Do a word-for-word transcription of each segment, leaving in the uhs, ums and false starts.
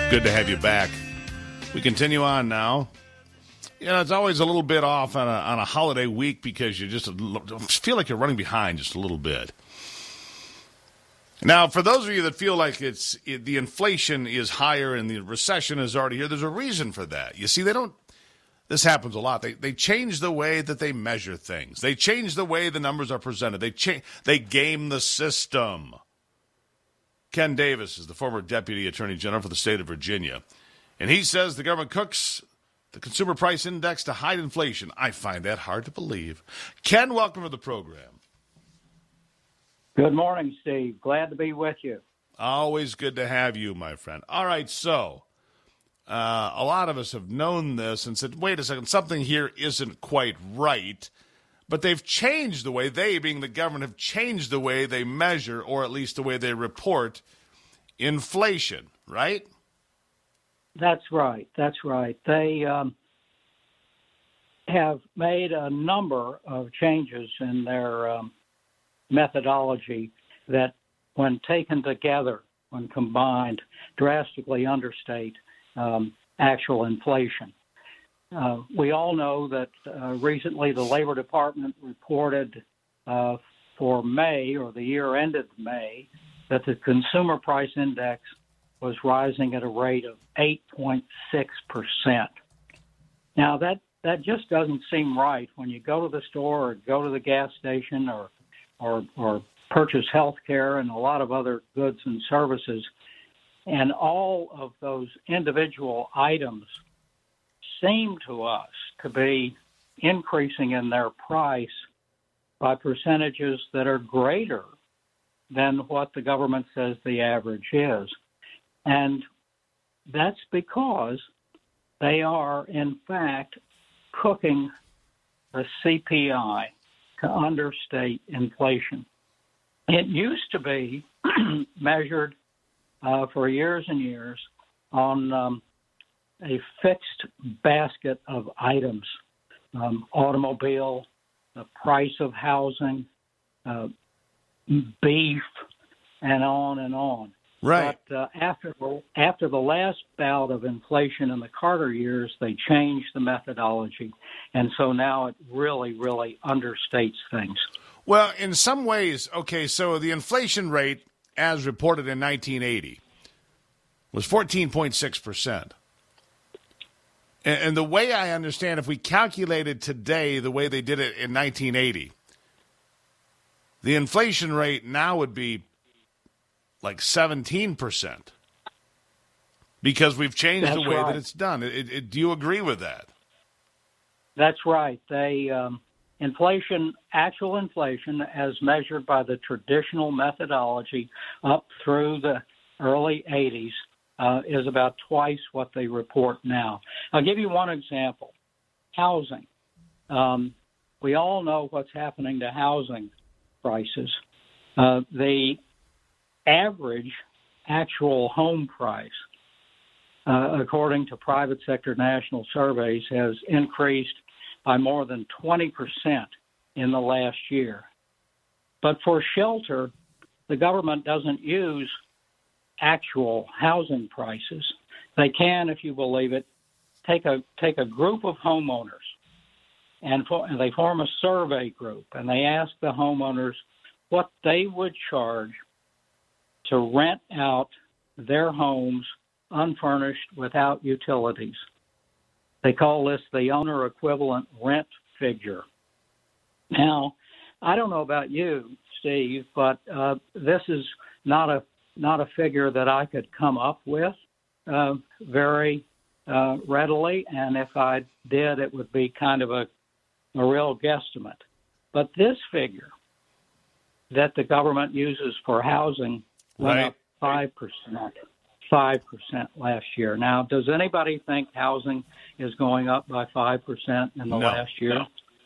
Good to have you back. We continue on now. You know, it's always a little bit off on a, on a holiday week because you just feel like you're running behind just a little bit. Now, for those of you that feel like it's it, the inflation is higher and the recession is already here, there's a reason for that. You see, they don't. This happens a lot. They they change the way that they measure things. They change the way the numbers are presented. They cha- They game the system. Ken Davis is the former Deputy Attorney General for the state of Virginia, and he says the government cooks the consumer price index to hide inflation. I find that hard to believe. Ken, welcome to the program. Good morning, Steve. Glad to be with you. Always good to have you, my friend. All right, so uh, a lot of us have known this and said, wait a second, something here isn't quite right. But they've changed the way, they, being the government, have changed the way they measure, or at least the way they report, inflation, right? That's right. That's right. They um, have made a number of changes in their um, methodology that, when taken together, when combined, drastically understate um, actual inflation. Uh, we all know that uh, recently the Labor Department reported uh, for May, or the year ended May, that the consumer price index was rising at a rate of eight point six percent. Now, that, that just doesn't seem right. When you go to the store or go to the gas station or or, or purchase health care and a lot of other goods and services, and all of those individual items seem to us to be increasing in their price by percentages that are greater than what the government says the average is. And that's because they are, in fact, cooking the C P I to understate inflation. It used to be measured uh, for years and years on um, a fixed basket of items, um, automobile, the price of housing, uh, beef, and on and on. Right. But uh, after, after the last bout of inflation in the Carter years, they changed the methodology. And so now it really, really understates things. Well, in some ways, okay, so the inflation rate, as reported in nineteen eighty, was fourteen point six percent. And, and the way I understand, if we calculated today the way they did it in nineteen eighty, the inflation rate now would be like seventeen percent because we've changed That's the way right. that it's done. It, it, do you agree with that? That's right. They um, inflation, actual inflation, as measured by the traditional methodology up through the early eighties, uh, is about twice what they report now. I'll give you one example. Housing. Um, we all know what's happening to housing prices. Uh, the average actual home price, uh, according to private sector national surveys, has increased by more than twenty percent in the last year. But for shelter, the government doesn't use actual housing prices. They can, if you believe it, take a take a group of homeowners and, for, and they form a survey group, and they ask the homeowners what they would charge to rent out their homes unfurnished without utilities. They call this the owner equivalent rent figure. Now, I don't know about you, Steve, but uh, this is not a not a figure that I could come up with uh, very uh, readily, and if I did, it would be kind of a, a real guesstimate. But this figure that the government uses for housing went right. up five percent. five percent last year. Now, does anybody think housing is going up by five percent in the no, last year?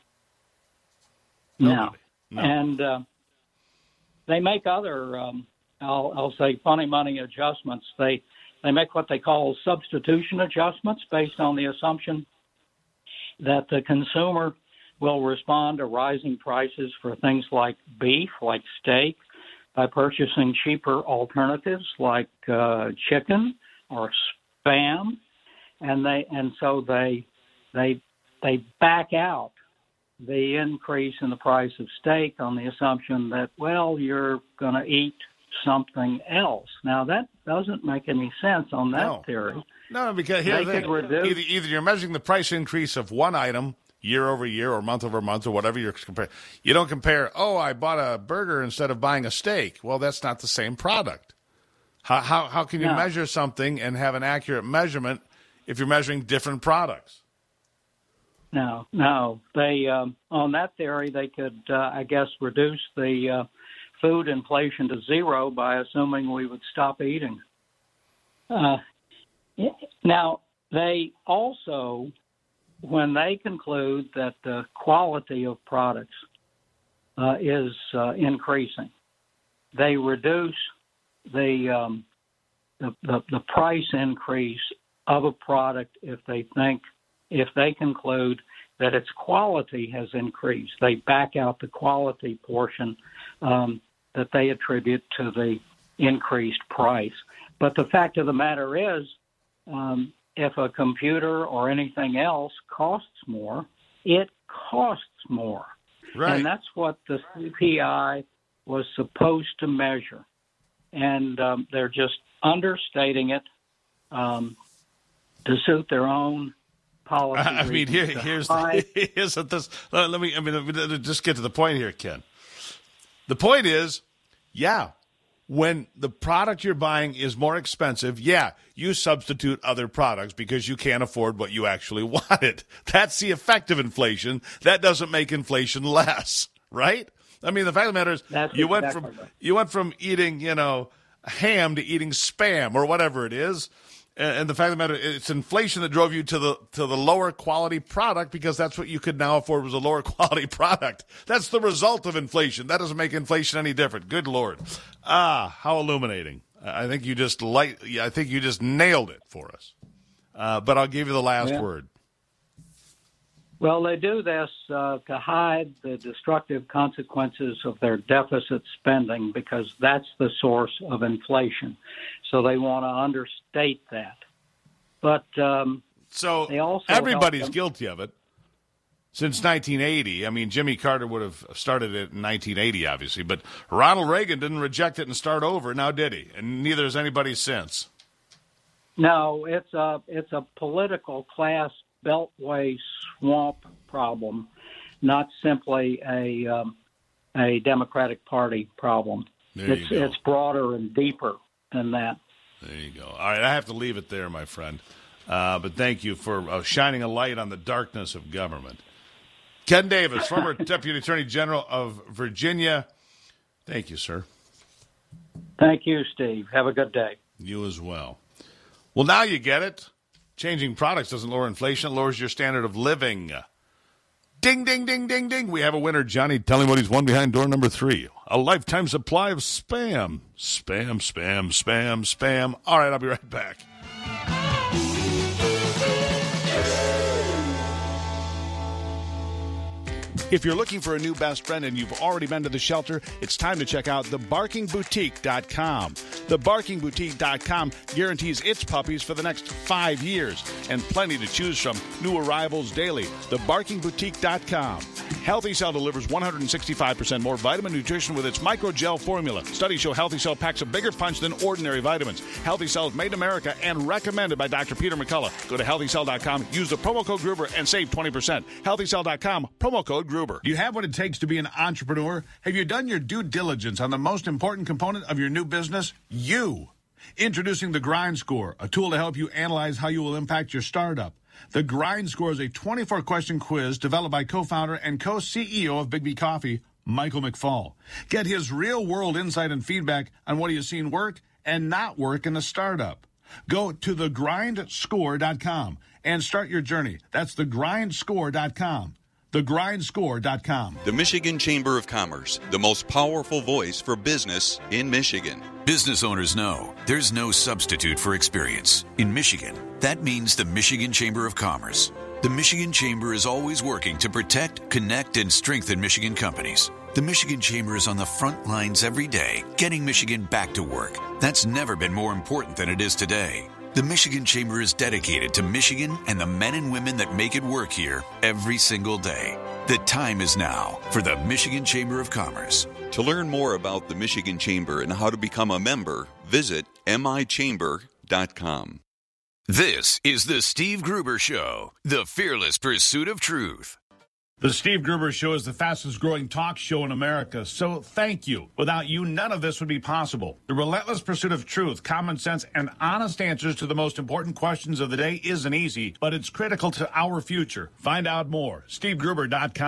No. No. no. And uh, they make other, um, I'll, I'll say, funny money adjustments. They they make what they call substitution adjustments based on the assumption that the consumer will respond to rising prices for things like beef, like steak, by purchasing cheaper alternatives like uh, chicken or spam, and they and so they they they back out the increase in the price of steak on the assumption that, well, you're going to eat something else. Now, that doesn't make any sense on that no. theory. No, because here's the thing. Reduce- either, either you're measuring the price increase of one item year over year or month over month or whatever you're comparing. You don't compare, oh, I bought a burger instead of buying a steak. Well, that's not the same product. How how, how can you no. measure something and have an accurate measurement if you're measuring different products? No, no. They um, on that theory, they could, uh, I guess, reduce the uh, food inflation to zero by assuming we would stop eating. Uh, now, they also, when they conclude that the quality of products uh, is uh, increasing, they reduce the, um, the, the the price increase of a product if they think. If they conclude that its quality has increased, they back out the quality portion um, that they attribute to the increased price. But the fact of the matter is, um, if a computer or anything else costs more, it costs more. Right. And that's what the C P I was supposed to measure. And um, they're just understating it um, to suit their own policy. I mean, here, here's the, here's this. Let me. I mean, let me just get to the point here, Ken. The point is, yeah, when the product you're buying is more expensive, yeah, you substitute other products because you can't afford what you actually wanted. That's the effect of inflation. That doesn't make inflation less, right? I mean, the fact of the matter is, That's you went exactly from right. you went from eating, you know, ham to eating Spam or whatever it is. And the fact of the matter, it's inflation that drove you to the to the lower quality product because that's what you could now afford was a lower quality product. That's the result of inflation. That doesn't make inflation any different. Good Lord. Ah, how illuminating. I think you just light, I think you just nailed it for us. Uh, but I'll give you the last Yeah. word. Well, they do this uh, to hide the destructive consequences of their deficit spending because that's the source of inflation. So they want to understate that. But um, So they also everybody's help them- guilty of it since nineteen eighty. I mean, Jimmy Carter would have started it in nineteen eighty, obviously, but Ronald Reagan didn't reject it and start over, now did he? And neither has anybody since. No, it's a it's a political class beltway swamp problem, not simply a um, a Democratic Party problem. There it's you go. it's broader and deeper than that. There you go. All right, I have to leave it there, my friend. Uh, but thank you for uh, shining a light on the darkness of government. Ken Davis, former Deputy Attorney General of Virginia. Thank you, sir. Thank you, Steve. Have a good day. You as well. Well, now you get it. Changing products doesn't lower inflation. It lowers your standard of living. Ding, ding, ding, ding, ding. We have a winner. Johnny, tell him what he's won behind door number three. A lifetime supply of Spam. Spam, spam, spam, spam. All right, I'll be right back. If you're looking for a new best friend and you've already been to the shelter, it's time to check out the barking boutique dot com. the barking boutique dot com guarantees its puppies for the next five years and plenty to choose from. New arrivals daily. the barking boutique dot com. Healthy Cell delivers one hundred sixty-five percent more vitamin nutrition with its microgel formula. Studies show Healthy Cell packs a bigger punch than ordinary vitamins. Healthy Cell is made in America and recommended by Doctor Peter McCullough. Go to healthy cell dot com, use the promo code Gruber, and save twenty percent. healthy cell dot com, promo code Gruber. Do you have what it takes to be an entrepreneur? Have you done your due diligence on the most important component of your new business? You. Introducing the Grind Score, a tool to help you analyze how you will impact your startup. The Grind Score is a twenty-four question quiz developed by co-founder and co-C E O of Big B Coffee, Michael McFall. Get his real-world insight and feedback on what he has seen work and not work in a startup. Go to the grind score dot com and start your journey. That's the grind score dot com. the grind score dot com. The Michigan Chamber of Commerce, the most powerful voice for business in Michigan. Business owners know there's no substitute for experience. In Michigan, that means the Michigan Chamber of Commerce. The Michigan Chamber is always working to protect, connect, and strengthen Michigan companies. The Michigan Chamber is on the front lines every day, getting Michigan back to work. That's never been more important than it is today. The Michigan Chamber is dedicated to Michigan and the men and women that make it work here every single day. The time is now for the Michigan Chamber of Commerce. To learn more about the Michigan Chamber and how to become a member, visit m i chamber dot com. This is the Steve Gruber Show, the fearless pursuit of truth. The Steve Gruber Show is the fastest growing talk show in America, so thank you. Without you, none of this would be possible. The relentless pursuit of truth, common sense, and honest answers to the most important questions of the day isn't easy, but it's critical to our future. Find out more. steve gruber dot com.